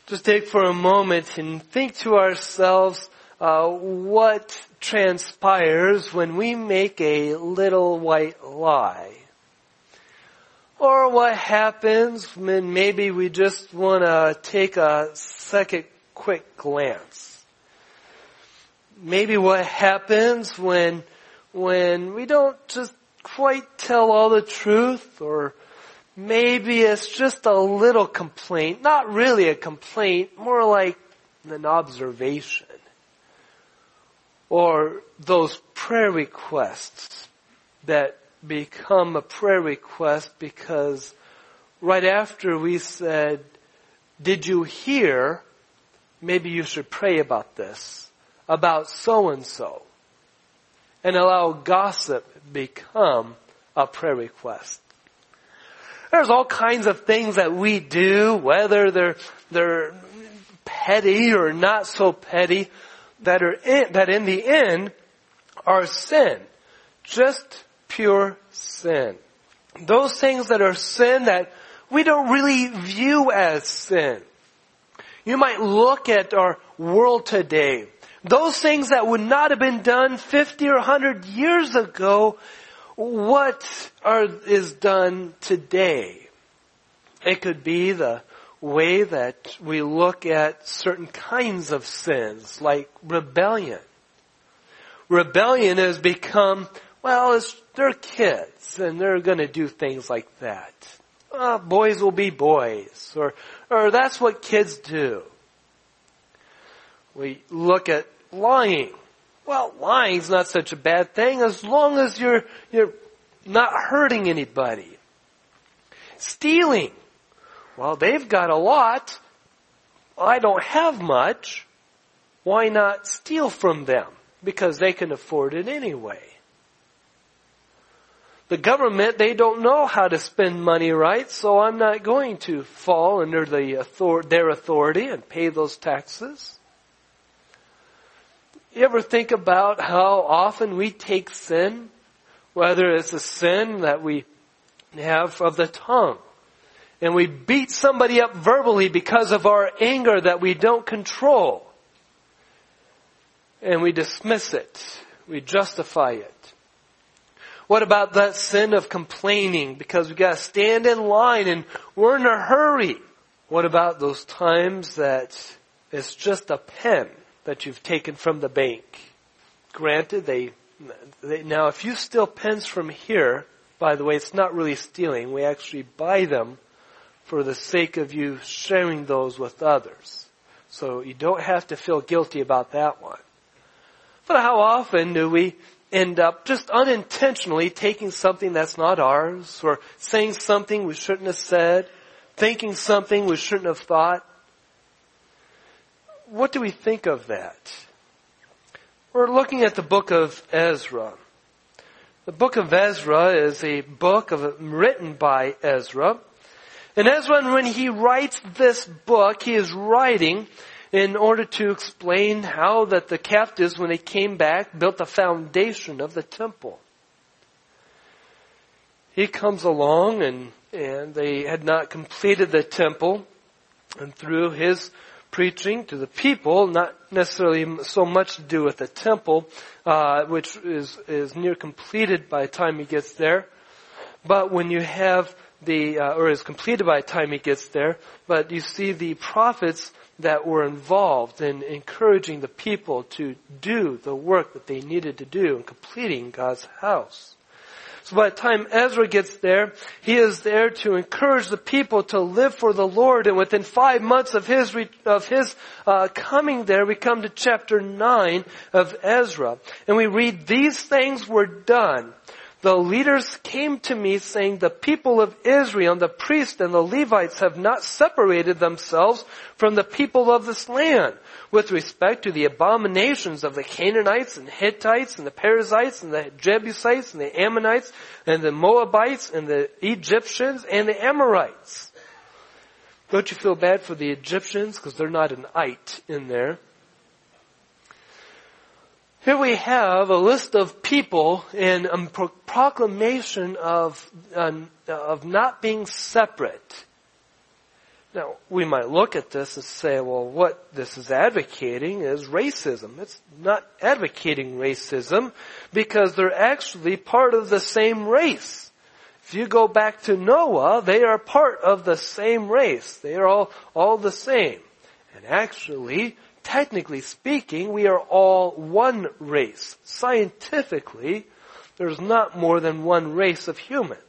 just take for a moment and think to ourselves what transpires when we make a little white lie. Or what happens when maybe we just want to take a second quick glance. Maybe what happens when we don't just quite tell all the truth, or maybe it's just a little complaint. Not really a complaint, more like an observation. Or those prayer requests that become a prayer request because right after we said, "Did you hear? Maybe you should pray about this, about so-and-so." And allow gossip become a prayer request. There's all kinds of things that we do, whether they're petty or not so petty, that in the end are sin. Just pure sin. Those things that are sin that we don't really view as sin. You might look at our world today. Those things that would not have been done 50 or 100 years ago, what is done today? It could be the way that we look at certain kinds of sins, like rebellion. Rebellion has become, they're kids, and they're going to do things like that. Boys will be boys, or that's what kids do. We look at lying. Well, lying's not such a bad thing as long as you're not hurting anybody. Stealing. Well, they've got a lot. I don't have much. Why not steal from them? Because they can afford it anyway. The government, they don't know how to spend money right, so I'm not going to fall under their authority and pay those taxes. You ever think about how often we take sin, whether it's a sin that we have of the tongue, and we beat somebody up verbally because of our anger that we don't control, and we dismiss it, we justify it. What about that sin of complaining because we got to stand in line and we're in a hurry? What about those times that it's just a pen that you've taken from the bank? Granted, now if you steal pens from here, by the way, it's not really stealing. We actually buy them for the sake of you sharing those with others. So you don't have to feel guilty about that one. But how often do we end up just unintentionally taking something that's not ours, or saying something we shouldn't have said, thinking something we shouldn't have thought? What do we think of that? We're looking at the book of Ezra. The book of Ezra is a book written by Ezra. And Ezra, when he writes this book, he is writing in order to explain how that the captives, when they came back, built the foundation of the temple. He comes along and they had not completed the temple, and through his preaching to the people, not necessarily so much to do with the temple, which is near completed by the time he gets there, but when you have or is completed by the time he gets there, but you see the prophets that were involved in encouraging the people to do the work that they needed to do in completing God's house. So by the time Ezra gets there, he is there to encourage the people to live for the Lord. And within 5 months of his coming there, we come to chapter 9 of Ezra. And we read, "These things were done. The leaders came to me saying, the people of Israel, the priests and the Levites have not separated themselves from the people of this land with respect to the abominations of the Canaanites and Hittites and the Perizzites and the Jebusites and the Ammonites and the Moabites and the Egyptians and the Amorites." Don't you feel bad for the Egyptians? Because they're not an "ite" in there. Here we have a list of people in a proclamation of not being separate. Now, we might look at this and say, well, what this is advocating is racism. It's not advocating racism because they're actually part of the same race. If you go back to Noah, they are part of the same race. They are all the same. And actually, technically speaking, we are all one race. Scientifically, there's not more than one race of humans.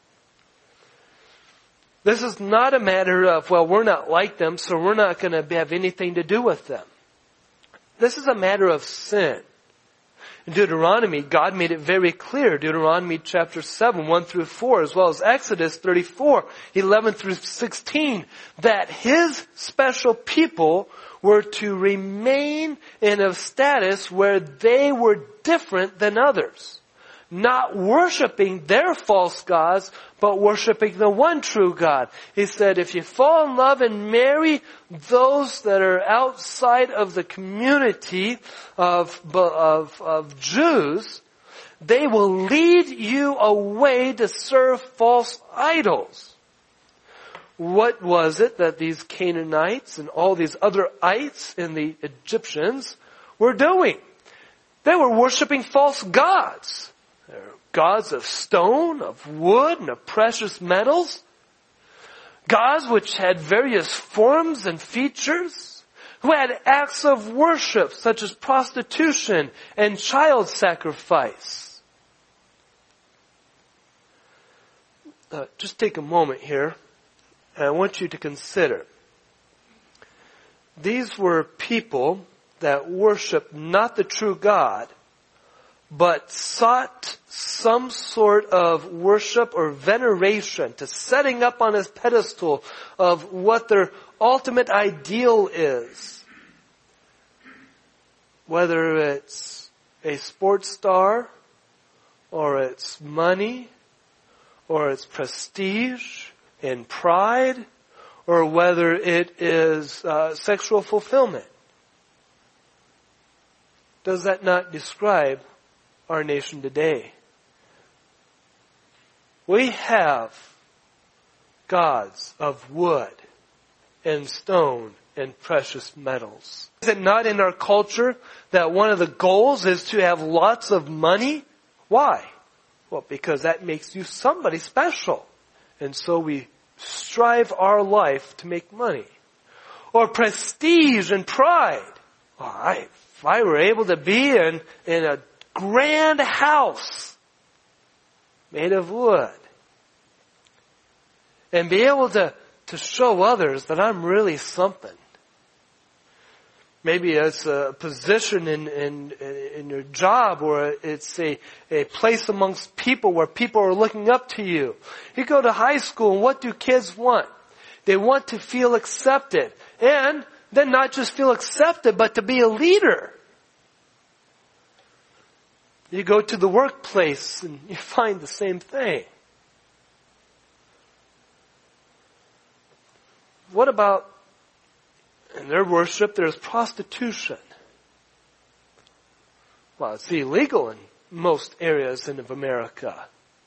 This is not a matter of, well, we're not like them, so we're not going to have anything to do with them. This is a matter of sin. In Deuteronomy, God made it very clear, Deuteronomy chapter 7, 1 through 4, as well as Exodus 34, 11 through 16, that His special people were to remain in a status where they were different than others. Not worshiping their false gods, but worshiping the one true God. He said, if you fall in love and marry those that are outside of the community of Jews, they will lead you away to serve false idols. What was it that these Canaanites and all these other ites and the Egyptians were doing? They were worshiping false gods. Gods of stone, of wood, and of precious metals. Gods which had various forms and features. Who had acts of worship such as prostitution and child sacrifice. Just take a moment here. And I want you to consider. These were people that worshiped not the true God, but sought some sort of worship or veneration to setting up on His pedestal of what their ultimate ideal is. Whether it's a sports star, or it's money, or it's prestige and pride, or whether it is sexual fulfillment. Does that not describe our nation today? We have gods of wood and stone and precious metals. Is it not in our culture that one of the goals is to have lots of money? Why? Well, because that makes you somebody special. And so we strive our life to make money. Or prestige and pride. Well, if I were able to be in a grand house made of wood and be able to show others that I'm really something. Maybe it's a position in your job, or it's a place amongst people where people are looking up to you. You go to high school, and what do kids want? They want to feel accepted. And then not just feel accepted, but to be a leader. You go to the workplace and you find the same thing. What about, in their worship, there's prostitution. Well, it's illegal in most areas of America.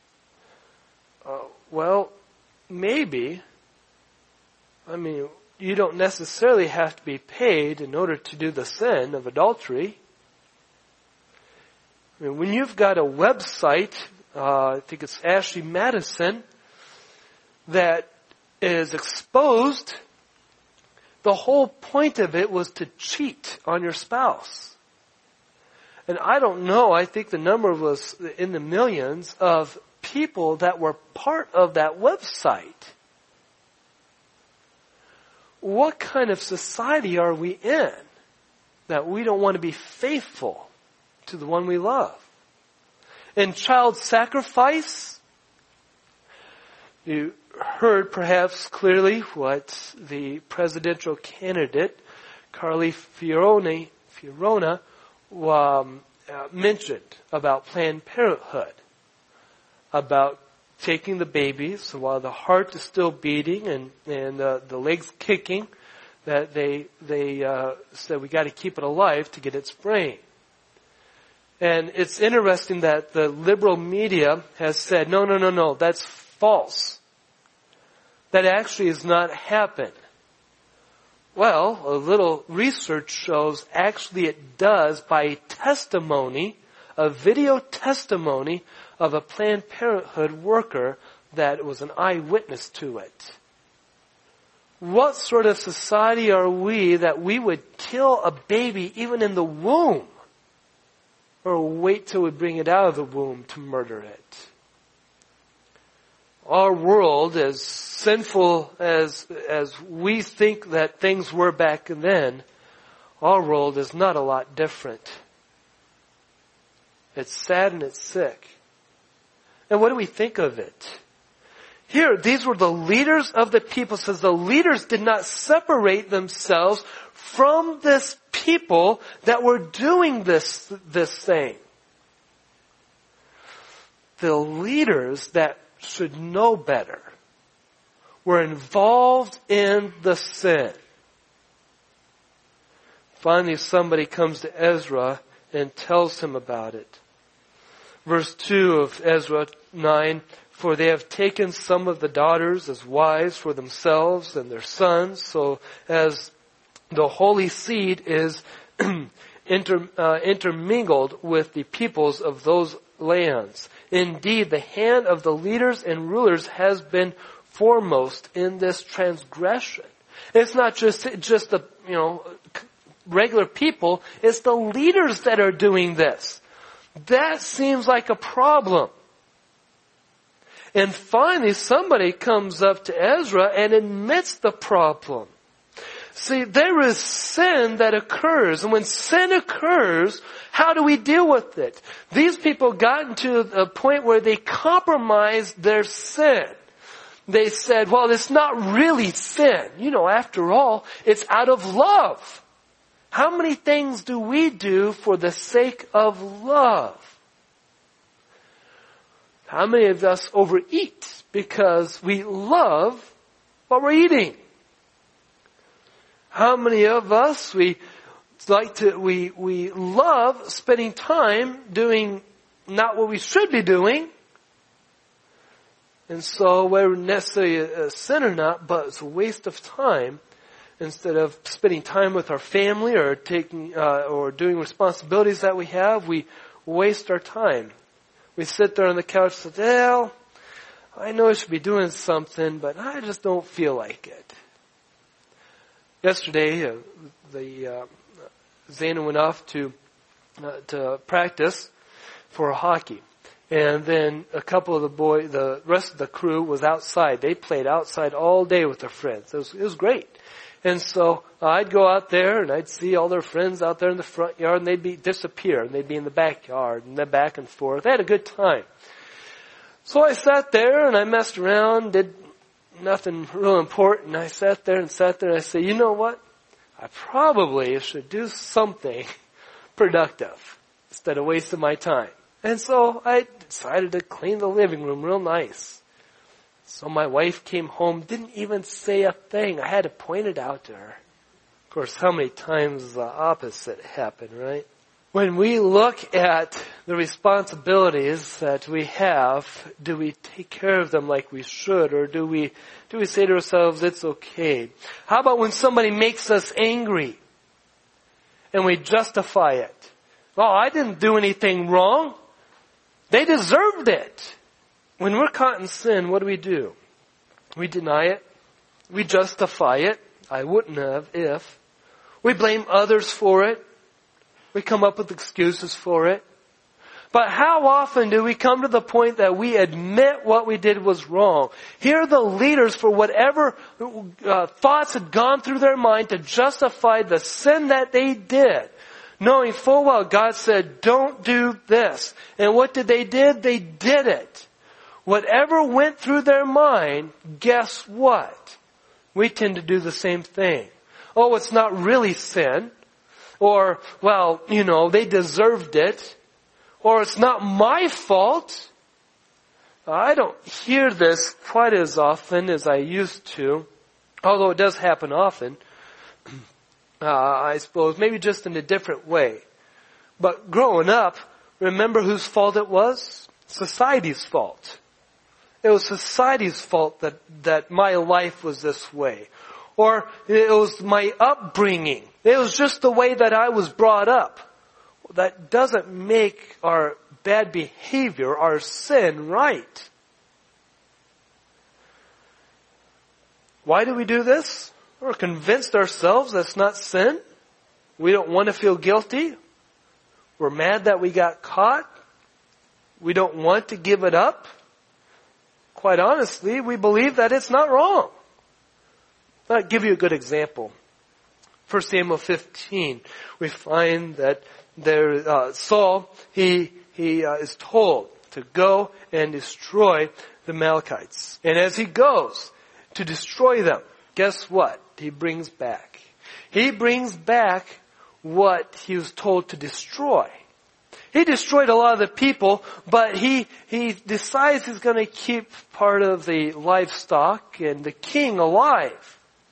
Well, maybe. I mean, you don't necessarily have to be paid in order to do the sin of adultery. I mean, when you've got a website, I think it's Ashley Madison, that is exposed, the whole point of it was to cheat on your spouse. And I don't know, I think the number was in the millions of people that were part of that website. What kind of society are we in that we don't want to be faithful to the one we love? And child sacrifice, you heard perhaps clearly what the presidential candidate, Carly Fiorina, mentioned about Planned Parenthood, about taking the babies while the heart is still beating and the legs kicking, that they said we got to keep it alive to get its brain. And it's interesting that the liberal media has said, no, that's false. That actually has not happened. Well, a little research shows actually it does by testimony, a video testimony of a Planned Parenthood worker that was an eyewitness to it. What sort of society are we that we would kill a baby even in the womb? Or wait till we bring it out of the womb to murder it? Our world, as sinful as we think that things were back then, our world is not a lot different. It's sad and it's sick. And what do we think of it? Here, these were the leaders of the people. It says the leaders did not separate themselves from this people that were doing this thing. The leaders that should know better were involved in the sin. Finally, somebody comes to Ezra and tells him about it. Verse 2 of Ezra 9, for they have taken some of the daughters as wives for themselves and their sons, so as the holy seed is intermingled with the peoples of those lands. Indeed, the hand of the leaders and rulers has been foremost in this transgression. It's not just the, regular people, it's the leaders that are doing this. That seems like a problem. And finally, somebody comes up to Ezra and admits the problem. See, there is sin that occurs. And when sin occurs, how do we deal with it? These people got into a point where they compromised their sin. They said, well, it's not really sin. After all, it's out of love. How many things do we do for the sake of love? How many of us overeat because we love what we're eating? How many of us we love spending time doing not what we should be doing? And so whether necessarily a sin or not, but it's a waste of time. Instead of spending time with our family or or doing responsibilities that we have, we waste our time. We sit there on the couch and say, well, I know I should be doing something, but I just don't feel like it. Yesterday, Zana went off to practice for hockey. And then a couple of the rest of the crew was outside. They played outside all day with their friends. It was great. And so I'd go out there and I'd see all their friends out there in the front yard and they'd disappear and they'd be in the backyard and then back and forth. They had a good time. So I sat there and I messed around, did nothing real important. I sat there and I said, you know what? I probably should do something productive instead of wasting my time. And so I decided to clean the living room real nice. So my wife came home, didn't even say a thing. I had to point it out to her. Of course, how many times the opposite happened, right? When we look at the responsibilities that we have, do we take care of them like we should? Or do we say to ourselves, it's okay? How about when somebody makes us angry and we justify it? Oh, I didn't do anything wrong. They deserved it. When we're caught in sin, what do? We deny it. We justify it. I wouldn't have if. We blame others for it. We come up with excuses for it. But how often do we come to the point that we admit what we did was wrong? Here are the leaders for whatever thoughts had gone through their mind to justify the sin that they did. Knowing full well God said, don't do this. And what did they did? They did it. Whatever went through their mind, guess what? We tend to do the same thing. Oh, it's not really sin. Or, well, they deserved it. Or it's not my fault. I don't hear this quite as often as I used to. Although it does happen often. I suppose, maybe just in a different way. But growing up, remember whose fault it was? Society's fault. It was society's fault that my life was this way. Or it was my upbringing. It was just the way that I was brought up. That doesn't make our bad behavior, our sin, right. Why do we do this? We're convinced ourselves that's not sin. We don't want to feel guilty. We're mad that we got caught. We don't want to give it up. Quite honestly, we believe that it's not wrong. I'll give you a good example. 1 Samuel 15, we find that Saul, he is told to go and destroy the Amalekites. And as he goes to destroy them, guess what? He brings back. He brings back what he was told to destroy. He destroyed a lot of the people, but he decides he's going to keep part of the livestock and the king alive.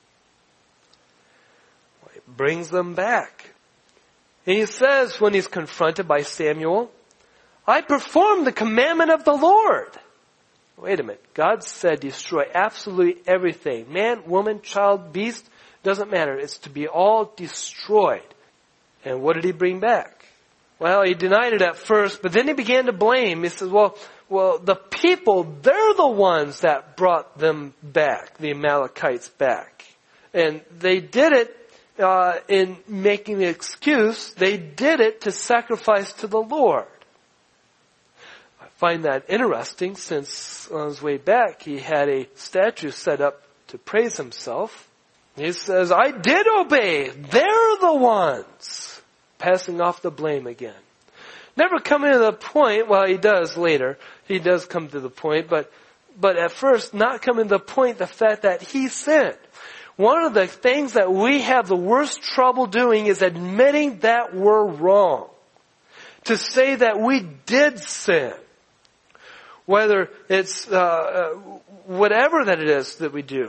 He brings them back. And he says when he's confronted by Samuel, I performed the commandment of the Lord. Wait a minute. God said destroy absolutely everything. Man, woman, child, beast, doesn't matter. It's to be all destroyed. And what did he bring back? Well, he denied it at first, but then he began to blame. He says, well, the people, they're the ones that brought them back, the Amalekites back. And they did it in making the excuse. They did it to sacrifice to the Lord. I find that interesting since on his way back, he had a statue set up to praise himself. He says, I did obey. They're the ones. Passing off the blame again. Never coming to the point, well, he does later. He does come to the point, but at first not coming to the point, the fact that he sinned. One of the things that we have the worst trouble doing is admitting that we're wrong. To say that we did sin. Whether it's whatever that it is that we do.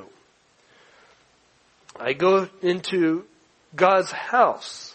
I go into God's house.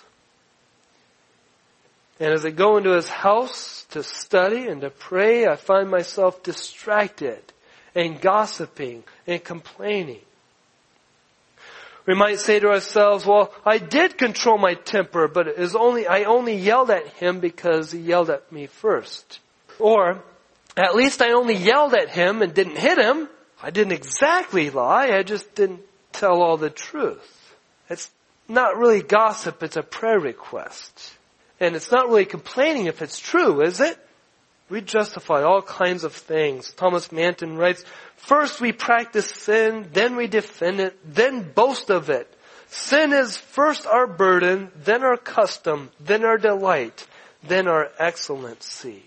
And as I go into His house to study and to pray, I find myself distracted and gossiping and complaining. We might say to ourselves, well, I did control my temper, but I only yelled at him because he yelled at me first. Or, at least I only yelled at him and didn't hit him. I didn't exactly lie, I just didn't tell all the truth. It's not really gossip, it's a prayer request. And it's not really complaining if it's true, is it? We justify all kinds of things. Thomas Manton writes, first we practice sin, then we defend it, then boast of it. Sin is first our burden, then our custom, then our delight, then our excellency.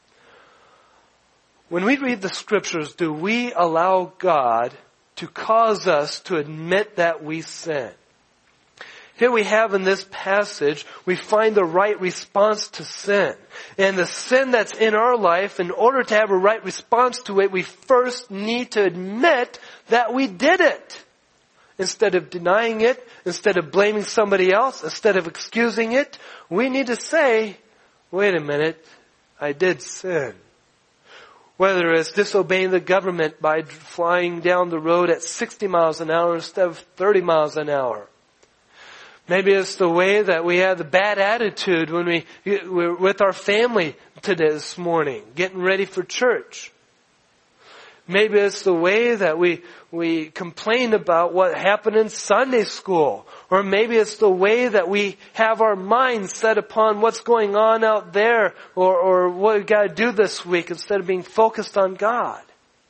When we read the scriptures, do we allow God to cause us to admit that we sin? Here we have in this passage, we find the right response to sin. And the sin that's in our life, in order to have a right response to it, we first need to admit that we did it. Instead of denying it, instead of blaming somebody else, instead of excusing it, we need to say, wait a minute, I did sin. Whether it's disobeying the government by flying down the road at 60 miles an hour instead of 30 miles an hour. Maybe it's the way that we have the bad attitude when we're with our family this morning, getting ready for church. Maybe it's the way that we complain about what happened in Sunday school. Or maybe it's the way that we have our minds set upon what's going on out there or what we've got to do this week instead of being focused on God.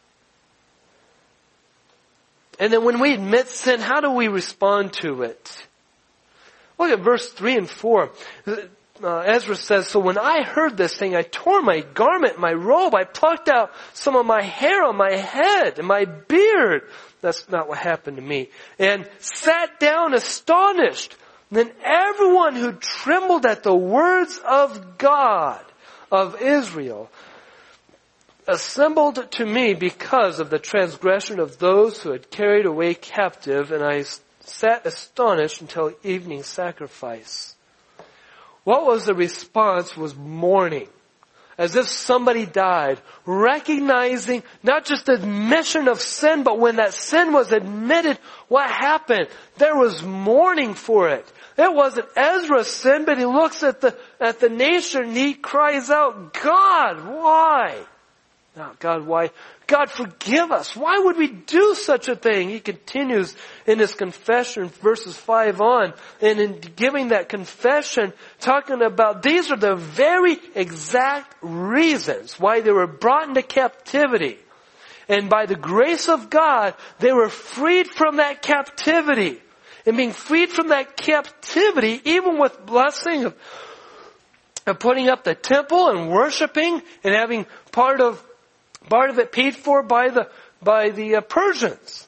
And then when we admit sin, how do we respond to it? Look at verse 3 and 4. Ezra says, so when I heard this thing, I tore my garment, my robe, I plucked out some of my hair on my head and my beard. That's not what happened to me. And sat down astonished. Then everyone who trembled at the words of God, of Israel, assembled to me because of the transgression of those who had carried away captive, and I sat astonished until evening sacrifice. What was the response was mourning. as if somebody died, recognizing not just the admission of sin, but when that sin was admitted, what happened? There was mourning for it. It wasn't Ezra's sin, but he looks at the nation and he cries out, God, why? Not God, why? God, forgive us. Why would we do such a thing? He continues in his confession, verses 5 on, and in giving that confession, talking about these are the very exact reasons why they were brought into captivity. And by the grace of God, they were freed from that captivity. And being freed from that captivity, even with blessing of putting up the temple and worshiping and having part of it paid for by the Persians.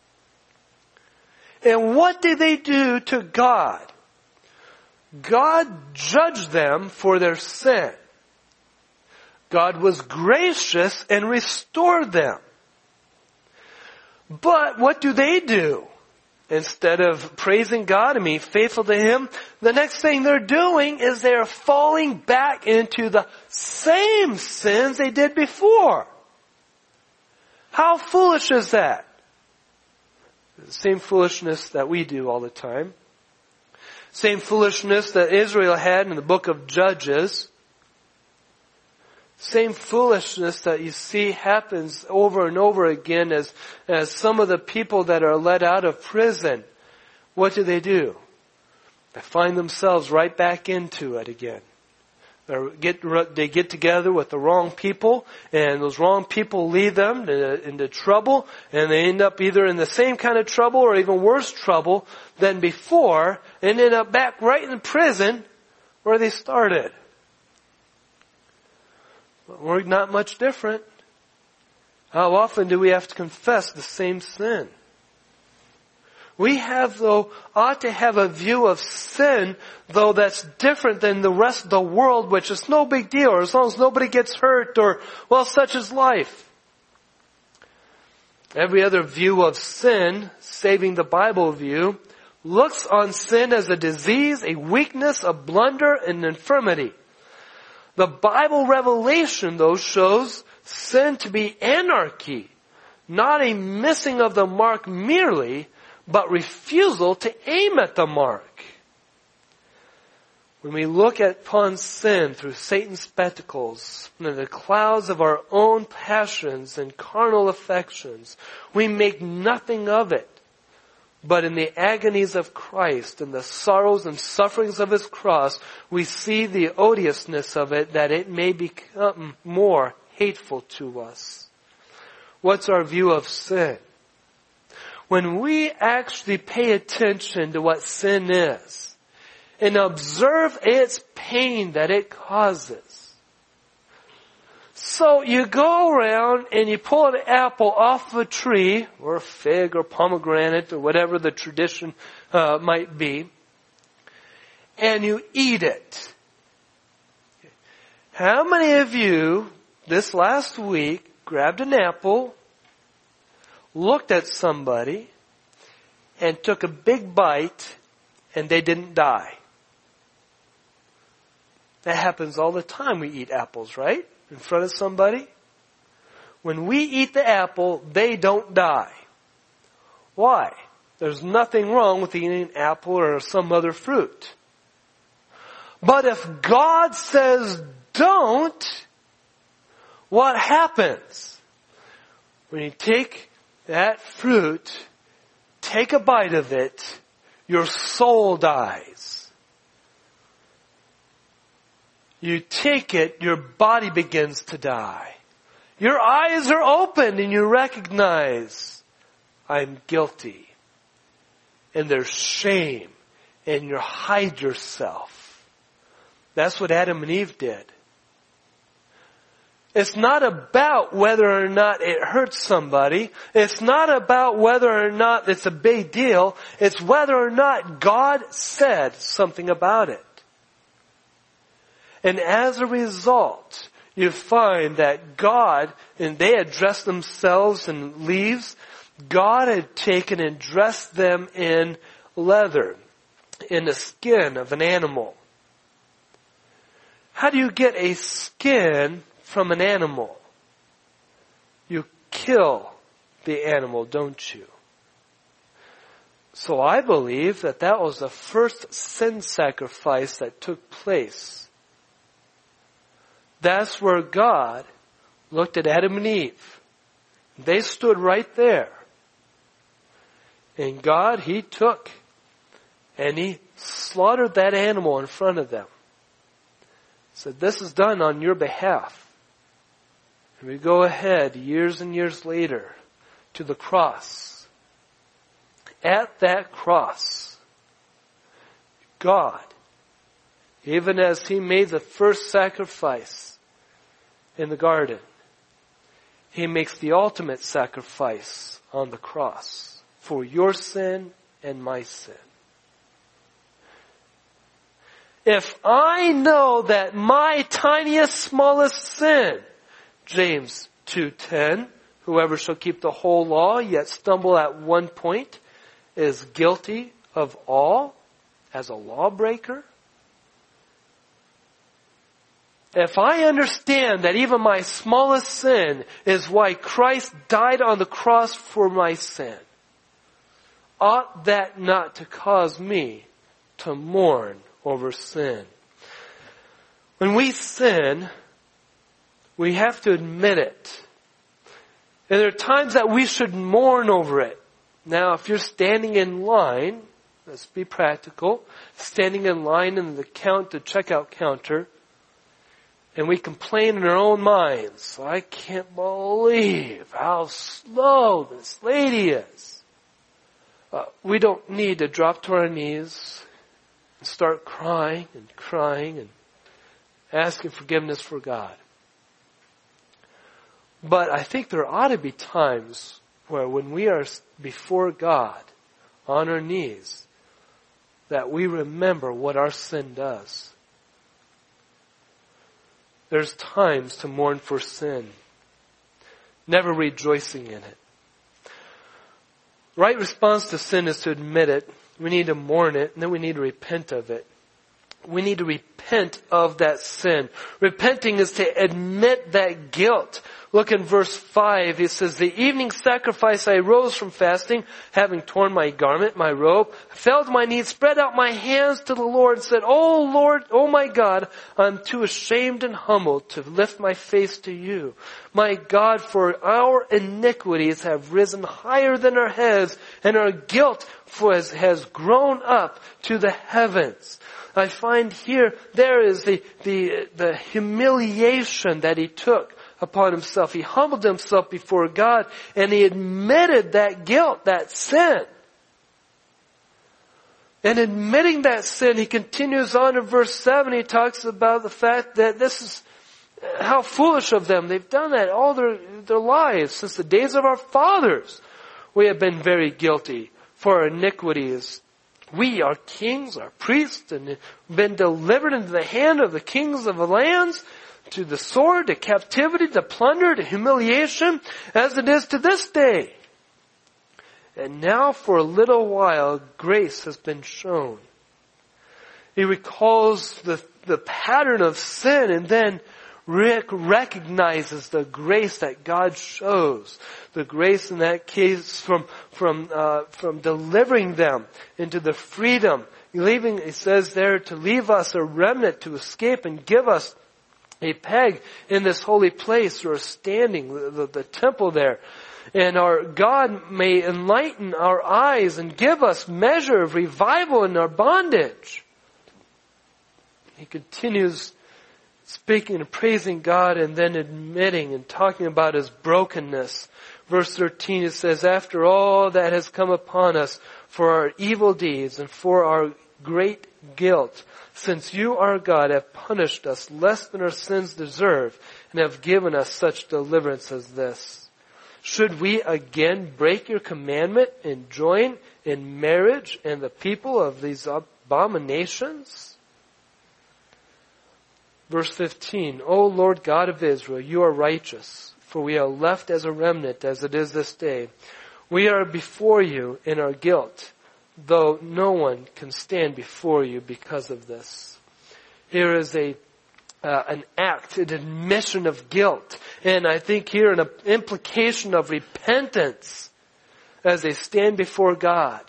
And what did they do to God? God judged them for their sin. God was gracious and restored them. But what do they do? Instead of praising God and being faithful to Him, the next thing they're doing is they're falling back into the same sins they did before. How foolish is that? The same foolishness that we do all the time. Same foolishness that Israel had in the book of Judges. Same foolishness that you see happens over and over again as some of the people that are let out of prison. What do? They find themselves right back into it again. They get together with the wrong people, and those wrong people lead them into trouble, and they end up either in the same kind of trouble or even worse trouble than before, and end up back right in prison where they started. We're not much different. How often do we have to confess the same sin? We ought to have a view of sin, though, that's different than the rest of the world, which is no big deal, or as long as nobody gets hurt, or, well, such is life. Every other view of sin, saving the Bible view, looks on sin as a disease, a weakness, a blunder, an infirmity. The Bible revelation, though, shows sin to be anarchy, not a missing of the mark merely, but refusal to aim at the mark. When we look upon sin through Satan's spectacles, and the clouds of our own passions and carnal affections, we make nothing of it. But in the agonies of Christ and the sorrows and sufferings of His cross, we see the odiousness of it, that it may become more hateful to us. What's our view of sin? When we actually pay attention to what sin is and observe its pain that it causes. So you go around and you pull an apple off a tree, or a fig or pomegranate or whatever the tradition might be, and you eat it. How many of you this last week grabbed an apple, looked at somebody, and took a big bite, and they didn't die? That happens all the time. We eat apples, right? In front of somebody. When we eat the apple, they don't die. Why? There's nothing wrong with eating an apple or some other fruit. But if God says don't, what happens? When you take that fruit, take a bite of it, your soul dies. You take it, your body begins to die. Your eyes are opened and you recognize, I'm guilty. And there's shame and you hide yourself. That's what Adam and Eve did. It's not about whether or not it hurts somebody. It's not about whether or not it's a big deal. It's whether or not God said something about it. And as a result, you find that God, and they had dressed themselves in leaves, God had taken and dressed them in leather, in the skin of an animal. How do you get a skin from an animal? You kill the animal, don't you? So I believe that that was the first sin sacrifice that took place. That's where God looked at Adam and Eve. They stood right there. And God, He took and He slaughtered that animal in front of them. Said, this is done on your behalf. And we go ahead years and years later to the cross. At that cross, God, even as He made the first sacrifice in the garden, He makes the ultimate sacrifice on the cross for your sin and my sin. If I know that my tiniest, smallest sin, James 2:10, whoever shall keep the whole law yet stumble at one point, is guilty of all as a lawbreaker. If I understand that even my smallest sin is why Christ died on the cross for my sin, ought that not to cause me to mourn over sin? When we sin, we have to admit it. And there are times that we should mourn over it. Now, if you're standing in line, let's be practical, standing in line in the checkout counter, and we complain in our own minds, I can't believe how slow this lady is. We don't need to drop to our knees and start crying and asking forgiveness for God. But I think there ought to be times where when we are before God on our knees, that we remember what our sin does. There's times to mourn for sin, never rejoicing in it. Right response to sin is to admit it. We need to mourn it, and then we need to repent of it. We need to repent of that sin. Repenting is to admit that guilt. Look in verse 5. It says, the evening sacrifice I rose from fasting, having torn my garment, my robe, fell to my knees, spread out my hands to the Lord, and said, O Lord, O my God, I'm too ashamed and humbled to lift my face to you. My God, for our iniquities have risen higher than our heads, and our guilt has grown up to the heavens. I find here, there is the humiliation that he took upon himself. He humbled himself before God, and he admitted that guilt, that sin. And admitting that sin, he continues on in verse 7, he talks about the fact that this is how foolish of them. They've done that all their lives, since the days of our fathers. We have been very guilty for our iniquities. We are kings, are priests, and been delivered into the hand of the kings of the lands, to the sword, to captivity, to plunder, to humiliation, as it is to this day. And now for a little while, grace has been shown. He recalls the pattern of sin, and then recognizes the grace that God shows. The grace in that case from delivering them into the freedom. It says there, to leave us a remnant to escape and give us a peg in this holy place, or standing, the temple there. And our God may enlighten our eyes and give us measure of revival in our bondage. He continues speaking and praising God, and then admitting and talking about his brokenness. Verse 13, it says, after all that has come upon us for our evil deeds and for our great guilt, since you, our God, have punished us less than our sins deserve, and have given us such deliverance as this, should we again break your commandment and join in marriage and the people of these abominations? Verse 15, O Lord God of Israel, you are righteous, for we are left as a remnant as it is this day. We are before you in our guilt, though no one can stand before you because of this. Here is a an act, an admission of guilt. And I think here an implication of repentance as they stand before God.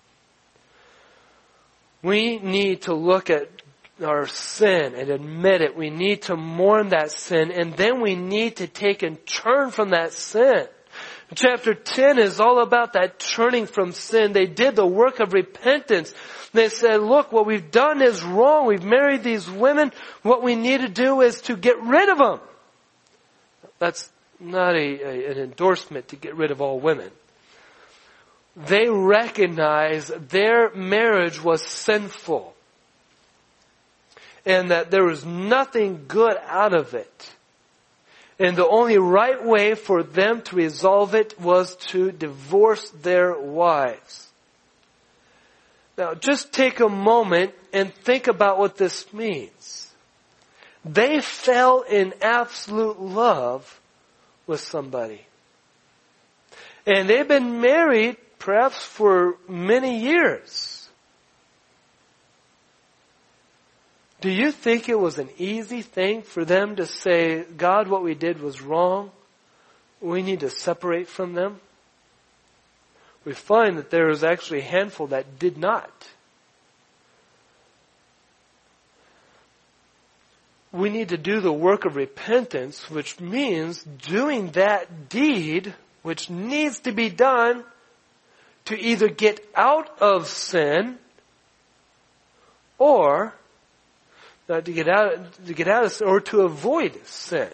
We need to look at our sin and admit it. We need to mourn that sin, and then we need to take and turn from that sin. Chapter 10 is all about that turning from sin. They did the work of repentance. They said, look, what we've done is wrong. We've married these women. What we need to do is to get rid of them. That's not an endorsement to get rid of all women. They recognized their marriage was sinful and that there was nothing good out of it. And the only right way for them to resolve it was to divorce their wives. Now, just take a moment and think about what this means. They fell in absolute love with somebody. And they've been married perhaps for many years. Do you think it was an easy thing for them to say, God, what we did was wrong. We need to separate from them? We find that there is actually a handful that did not. We need to do the work of repentance, which means doing that deed which needs to be done to either get out of sin or to get out of sin, or to avoid sin.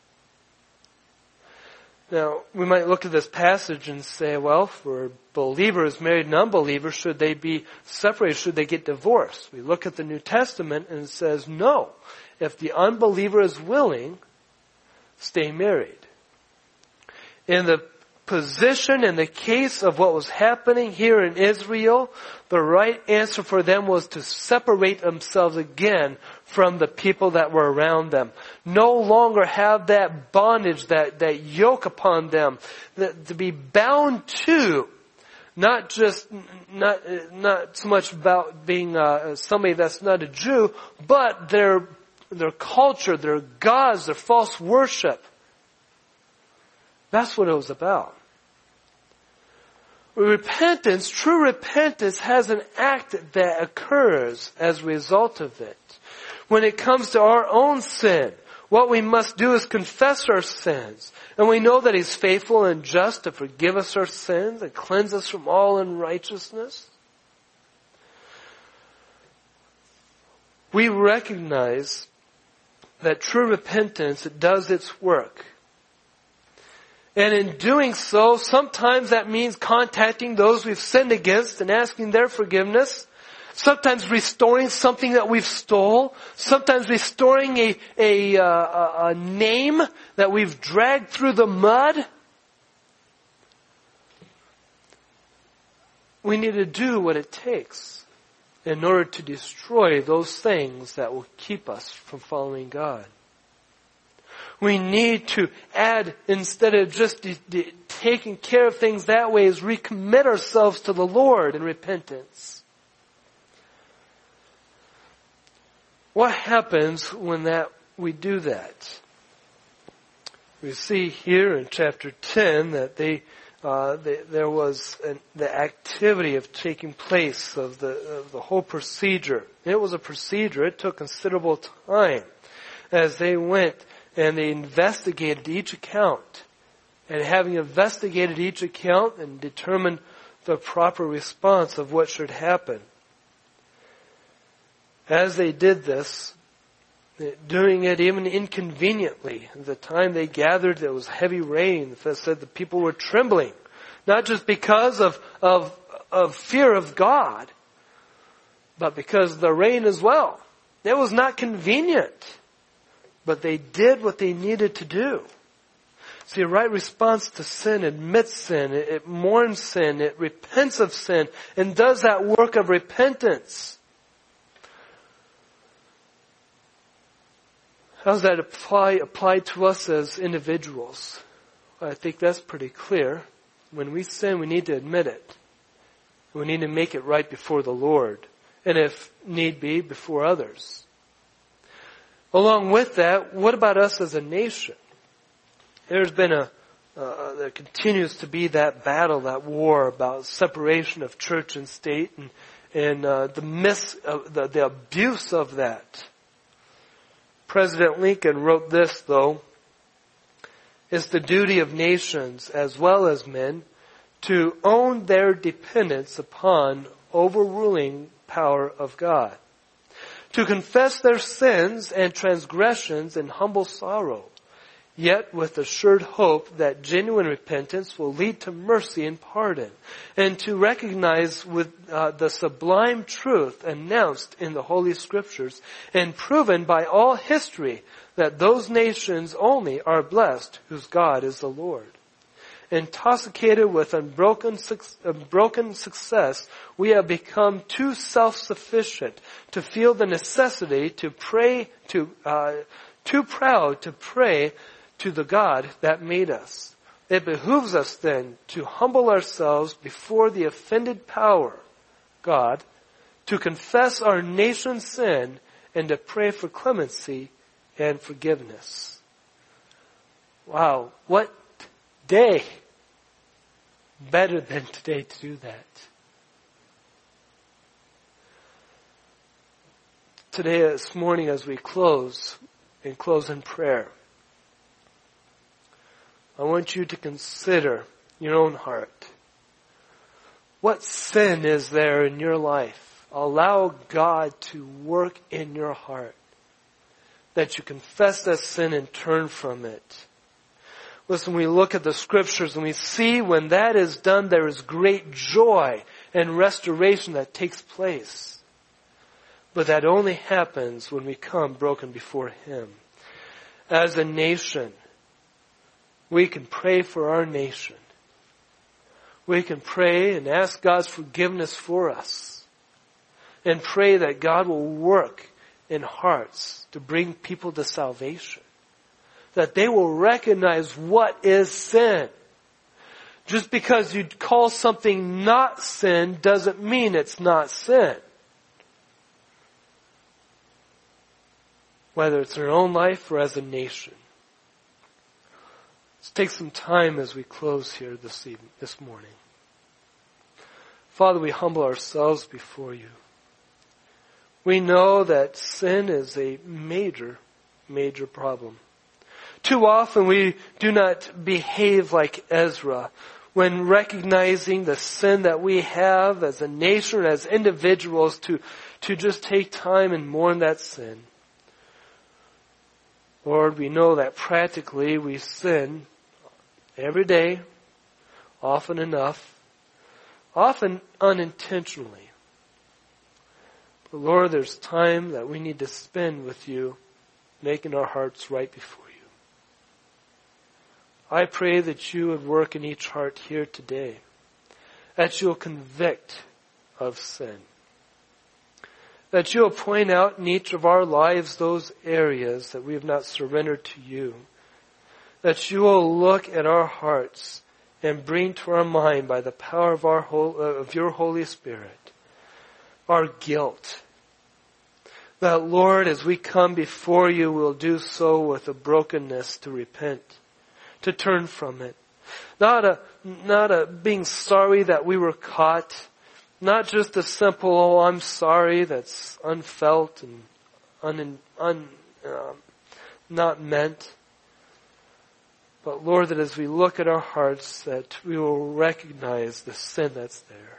Now, we might look at this passage and say, well, for believers married and unbelievers, should they be separated? Should they get divorced? We look at the New Testament and it says, no. If the unbeliever is willing, stay married. In the position, in the case of what was happening here in Israel, the right answer for them was to separate themselves again from the people that were around them. No longer have that bondage, that yoke upon them, to be bound to, not so much about being somebody that's not a Jew, but their culture, their gods, their false worship. That's what it was about. Repentance, true repentance, has an act that occurs as a result of it. When it comes to our own sin, what we must do is confess our sins. And we know that He's faithful and just to forgive us our sins and cleanse us from all unrighteousness. We recognize that true repentance, it does its work. And in doing so, sometimes that means contacting those we've sinned against and asking their forgiveness. Sometimes restoring something that we've stole. Sometimes restoring a name that we've dragged through the mud. We need to do what it takes in order to destroy those things that will keep us from following God. We need to add, instead of just taking care of things that way, is recommit ourselves to the Lord in repentance. What happens when we do that? We see here in chapter 10 that there was the activity of taking place of the whole procedure. It was a procedure. It took considerable time as they went and they investigated each account. And having investigated each account and determined the proper response of what should happen. As they did this, doing it even inconveniently, the time they gathered, there was heavy rain. It said the people were trembling. Not just because of fear of God, but because of the rain as well. It was not convenient. But they did what they needed to do. See, a right response to sin admits sin, it mourns sin, it repents of sin, and does that work of repentance. How does that apply to us as individuals? I think that's pretty clear. When we sin, we need to admit it. We need to make it right before the Lord. And if need be, before others. Along with that, what about us as a nation? There's been there continues to be that battle, that war about separation of church and state, and the abuse of that. President Lincoln wrote this, though: "It's the duty of nations as well as men to own their dependence upon overruling power of God, to confess their sins and transgressions in humble sorrow, yet with assured hope that genuine repentance will lead to mercy and pardon, and to recognize with the sublime truth announced in the Holy Scriptures and proven by all history that those nations only are blessed whose God is the Lord. Intoxicated with unbroken success, we have become too self-sufficient to feel the necessity to pray, too proud to pray to the God that made us. It behooves us then to humble ourselves before the offended power, God, to confess our nation's sin and to pray for clemency and forgiveness." Wow, what day better than today to do that? Today, this morning, as we close in prayer, I want you to consider your own heart. What sin is there in your life? Allow God to work in your heart, that you confess that sin and turn from it. Listen, we look at the Scriptures and we see when that is done, there is great joy and restoration that takes place. But that only happens when we come broken before Him. As a nation, we can pray for our nation. We can pray and ask God's forgiveness for us. And pray that God will work in hearts to bring people to salvation. That they will recognize what is sin. Just because you call something not sin doesn't mean it's not sin. Whether it's in our own life or as a nation. Let's take some time as we close here this morning. Father, we humble ourselves before you. We know that sin is a major, major problem. Too often we do not behave like Ezra when recognizing the sin that we have as a nation, as individuals, to just take time and mourn that sin. Lord, we know that practically we sin every day, often enough, often unintentionally. But Lord, there's time that we need to spend with you, making our hearts right before you. I pray that you would work in each heart here today, that you'll convict of sin, that you'll point out in each of our lives those areas that we have not surrendered to you, that you will look at our hearts and bring to our mind by the power of your Holy Spirit our guilt. That, Lord, as we come before you, we'll do so with a brokenness to repent, to turn from it. Not a being sorry that we were caught. Not just a simple, "Oh, I'm sorry," that's unfelt and not meant. But Lord, that as we look at our hearts, that we will recognize the sin that's there.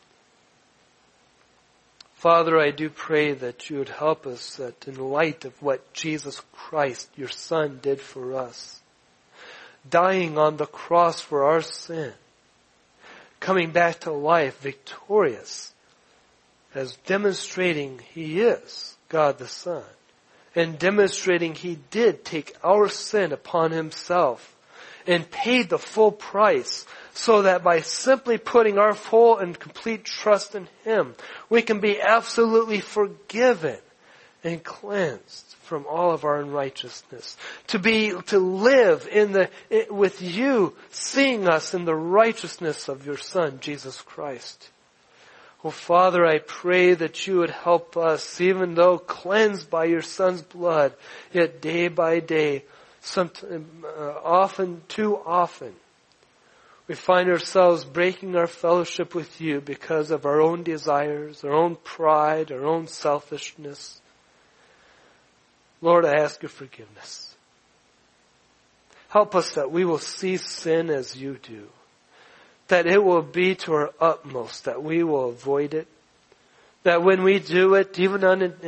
Father, I do pray that you would help us, that in light of what Jesus Christ, your Son, did for us, dying on the cross for our sin, coming back to life victorious, as demonstrating He is God the Son, and demonstrating He did take our sin upon Himself and paid the full price, so that by simply putting our full and complete trust in Him, we can be absolutely forgiven and cleansed from all of our unrighteousness. To live with you, seeing us in the righteousness of your Son, Jesus Christ. Oh, Father, I pray that you would help us, even though cleansed by your Son's blood, yet day by day, too often, we find ourselves breaking our fellowship with you because of our own desires, our own pride, our own selfishness. Lord, I ask your forgiveness. Help us that we will see sin as you do. That it will be to our utmost, that we will avoid it. That when we do it, even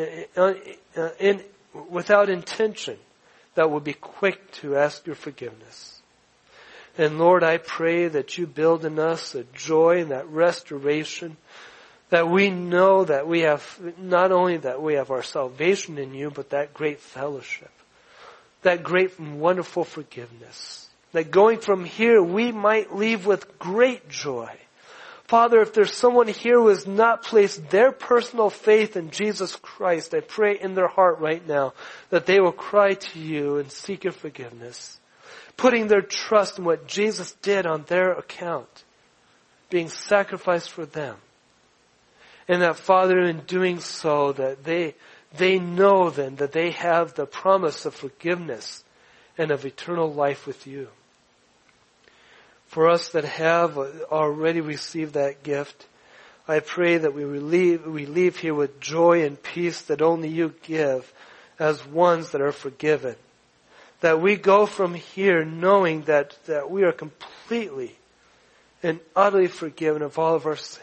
without intention, that we'll be quick to ask your forgiveness. And Lord, I pray that you build in us a joy and that restoration, that we know that we have, not only that we have our salvation in you, but that great fellowship, that great and wonderful forgiveness. That going from here, we might leave with great joy. Father, if there's someone here who has not placed their personal faith in Jesus Christ, I pray in their heart right now that they will cry to you and seek your forgiveness, putting their trust in what Jesus did on their account, being sacrificed for them. And that, Father, in doing so, that they know then that they have the promise of forgiveness and of eternal life with you. For us that have already received that gift, I pray that we leave here with joy and peace that only you give as ones that are forgiven. That we go from here knowing that we are completely and utterly forgiven of all of our sin.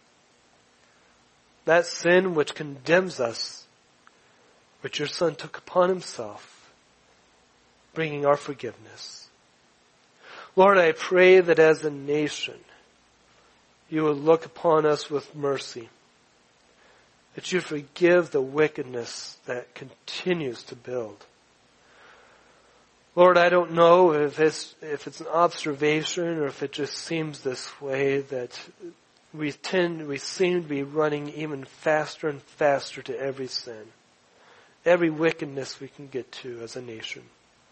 That sin which condemns us, which your Son took upon himself, bringing our forgiveness. Lord, I pray that as a nation, you will look upon us with mercy. That you forgive the wickedness that continues to build. Lord, I don't know if it's an observation or if it just seems this way that we seem to be running even faster and faster to every sin, every wickedness we can get to as a nation.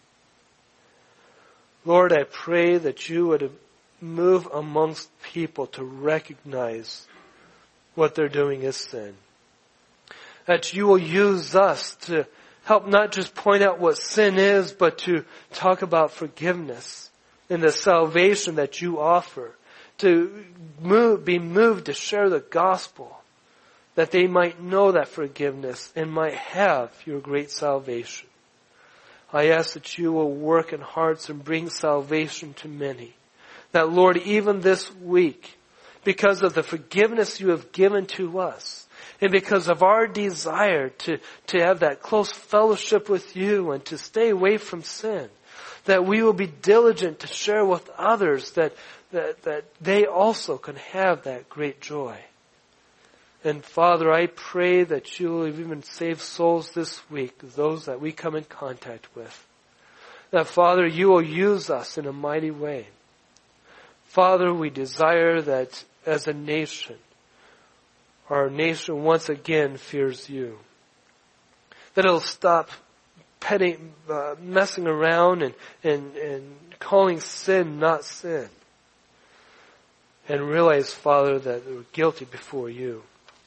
Lord, I pray that you would move amongst people to recognize what they're doing is sin. That you will use us to help not just point out what sin is, but to talk about forgiveness and the salvation that you offer. To be moved to share the gospel, that they might know that forgiveness and might have your great salvation. I ask that you will work in hearts and bring salvation to many. That, Lord, even this week, because of the forgiveness you have given to us, and because of our desire to have that close fellowship with you and to stay away from sin, that we will be diligent to share with others that they also can have that great joy. And Father, I pray that you will even save souls this week, those that we come in contact with. That, Father, you will use us in a mighty way. Father, we desire that as a nation, our nation once again fears you. That it'll stop messing around and calling sin not sin. And realize, Father, that we're guilty before you.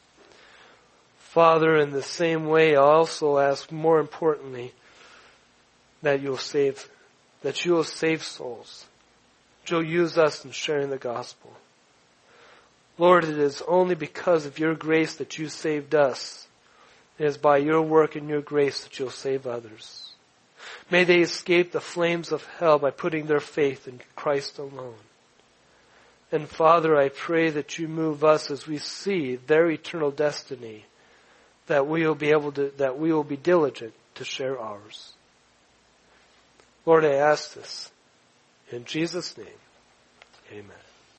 Father, in the same way, I also ask, more importantly, that you will save souls. That you'll use us in sharing the gospel. Lord, it is only because of your grace that you saved us. It is by your work and your grace that you'll save others. May they escape the flames of hell by putting their faith in Christ alone. And Father, I pray that you move us as we see their eternal destiny, that we will be diligent to share ours. Lord, I ask this in Jesus' name. Amen.